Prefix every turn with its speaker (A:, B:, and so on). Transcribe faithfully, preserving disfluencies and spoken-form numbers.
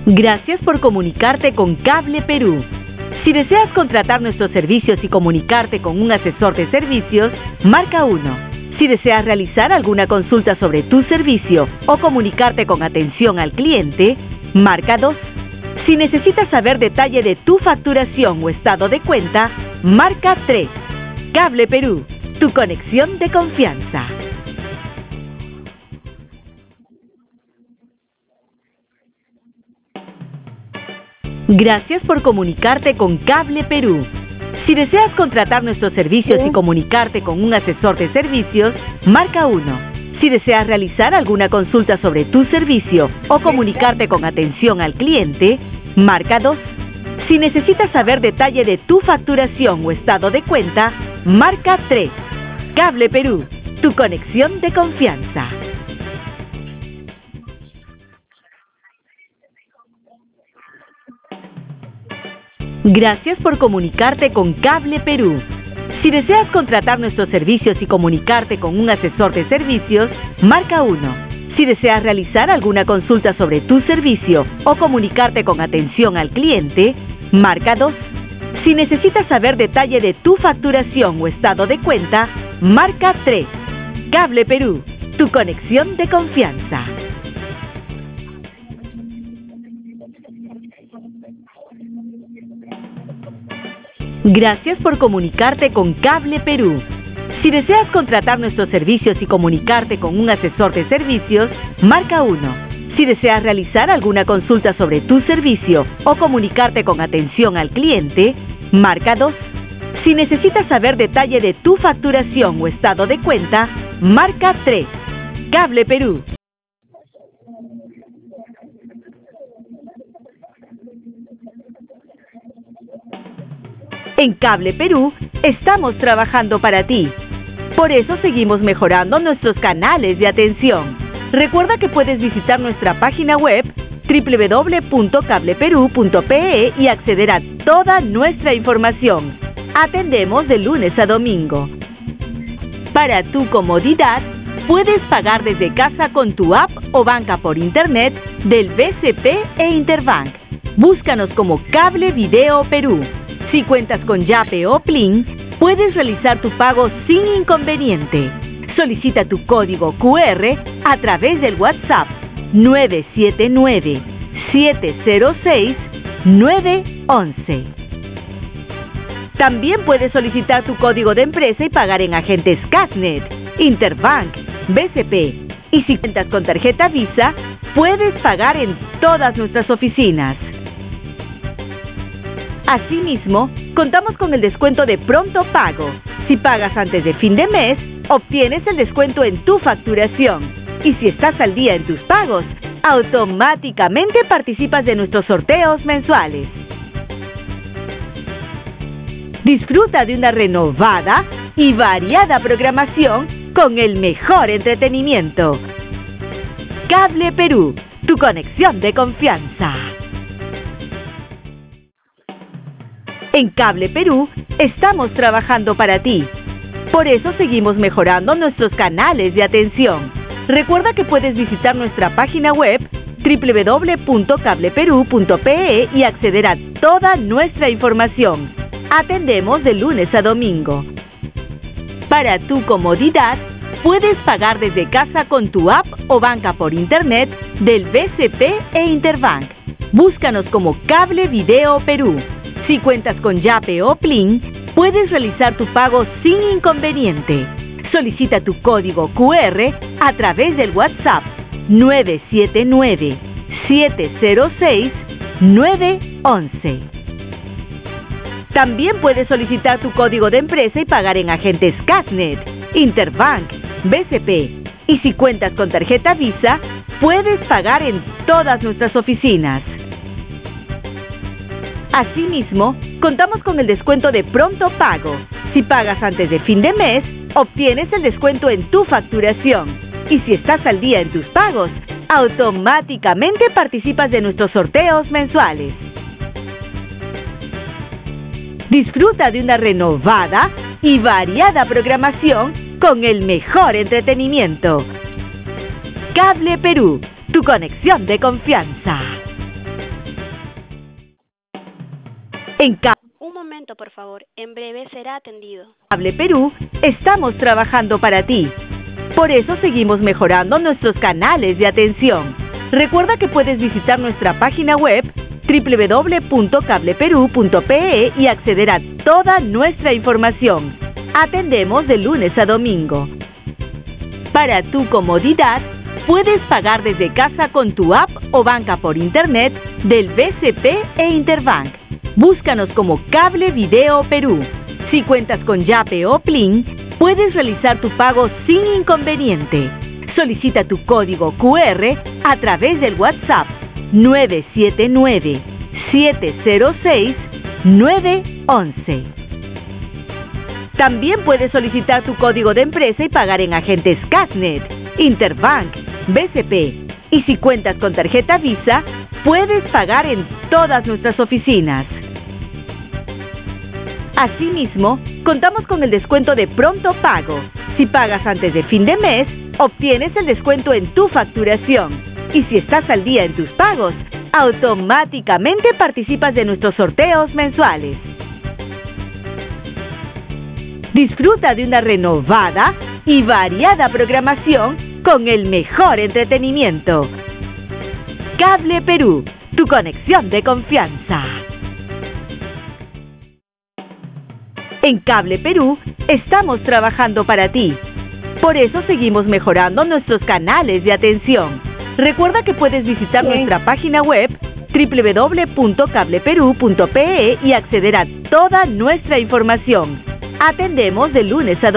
A: Gracias por comunicarte con Cable Perú. Si deseas contratar nuestros servicios y comunicarte con un asesor de servicios, marca uno. Si deseas realizar alguna consulta sobre tu servicio o comunicarte con atención al cliente, marca dos. Si necesitas saber detalle de tu facturación o estado de cuenta, marca tres. Cable Perú, tu conexión de confianza. Gracias por comunicarte con Cable Perú. Si deseas contratar nuestros servicios y comunicarte con un asesor de servicios, marca uno. Si deseas realizar alguna consulta sobre tu servicio o comunicarte con atención al cliente, marca dos. Si necesitas saber detalle de tu facturación o estado de cuenta, marca tres. Cable Perú, tu conexión de confianza. Gracias por comunicarte con Cable Perú. Si deseas contratar nuestros servicios y comunicarte con un asesor de servicios, marca uno. Si deseas realizar alguna consulta sobre tu servicio o comunicarte con atención al cliente, marca dos. Si necesitas saber detalle de tu facturación o estado de cuenta, marca tres. Cable Perú, tu conexión de confianza. Gracias por comunicarte con Cable Perú. Si deseas contratar nuestros servicios y comunicarte con un asesor de servicios, marca uno. Si deseas realizar alguna consulta sobre tu servicio o comunicarte con atención al cliente, marca dos. Si necesitas saber detalle de tu facturación o estado de cuenta, marca tres. Cable Perú. En Cable Perú estamos trabajando para ti. Por eso seguimos mejorando nuestros canales de atención. Recuerda que puedes visitar nuestra página web doble u doble u doble u punto cable perú punto pe e y acceder a toda nuestra información. Atendemos de lunes a domingo. Para tu comodidad, puedes pagar desde casa con tu app o banca por internet del B C P e Interbank. Búscanos como Cable Video Perú. Si cuentas con Yape o Plin, puedes realizar tu pago sin inconveniente. Solicita tu código cu erre a través del WhatsApp nueve siete nueve, siete cero seis, nueve once. También puedes solicitar tu código de empresa y pagar en agentes Cashnet, Interbank, B C P. Y si cuentas con tarjeta Visa, puedes pagar en todas nuestras oficinas. Asimismo, contamos con el descuento de pronto pago. Si pagas antes de fin de mes, obtienes el descuento en tu facturación. Y si estás al día en tus pagos, automáticamente participas de nuestros sorteos mensuales. Disfruta de una renovada y variada programación con el mejor entretenimiento. Cable Perú, tu conexión de confianza. En Cable Perú estamos trabajando para ti. Por eso seguimos mejorando nuestros canales de atención. Recuerda que puedes visitar nuestra página web doble u doble u doble u punto cable perú punto pe e y acceder a toda nuestra información. Atendemos de lunes a domingo. Para tu comodidad, puedes pagar desde casa con tu app o banca por internet del B C P e Interbank. Búscanos como Cable Video Perú. Si cuentas con Yape o Plin, puedes realizar tu pago sin inconveniente. Solicita tu código cu erre a través del WhatsApp nueve siete nueve, siete cero seis, nueve once. También puedes solicitar tu código de empresa y pagar en agentes Cashnet, Interbank, B C P. Y si cuentas con tarjeta Visa, puedes pagar en todas nuestras oficinas. Asimismo, contamos con el descuento de pronto pago. Si pagas antes de fin de mes, obtienes el descuento en tu facturación. Y si estás al día en tus pagos, automáticamente participas de nuestros sorteos mensuales. Disfruta de una renovada y variada programación con el mejor entretenimiento. Cable Perú, tu conexión de confianza. En Ca-
B: Un momento, por favor. En breve será atendido.
A: Cable Perú, estamos trabajando para ti. Por eso seguimos mejorando nuestros canales de atención. Recuerda que puedes visitar nuestra página web doble u doble u doble u punto cable perú punto pe e y acceder a toda nuestra información. Atendemos de lunes a domingo. Para tu comodidad, puedes pagar desde casa con tu app o banca por internet del B C P e Interbank. Búscanos como Cable Video Perú. Si cuentas con Yape o Plin, puedes realizar tu pago sin inconveniente. Solicita tu código cu erre a través del WhatsApp nueve siete nueve, siete cero seis, nueve uno. También puedes solicitar tu código de empresa y pagar en agentes Casnet, Interbank, B C P. Y si cuentas con tarjeta Visa, puedes pagar en todas nuestras oficinas. Asimismo, contamos con el descuento de pronto pago. Si pagas antes de fin de mes, obtienes el descuento en tu facturación. Y si estás al día en tus pagos, automáticamente participas de nuestros sorteos mensuales. Disfruta de una renovada y variada programación con el mejor entretenimiento. Cable Perú, tu conexión de confianza. En Cable Perú, estamos trabajando para ti. Por eso seguimos mejorando nuestros canales de atención. Recuerda que puedes visitar sí. nuestra página web doble u doble u doble u punto cable perú punto pe e y acceder a toda nuestra información. Atendemos de lunes a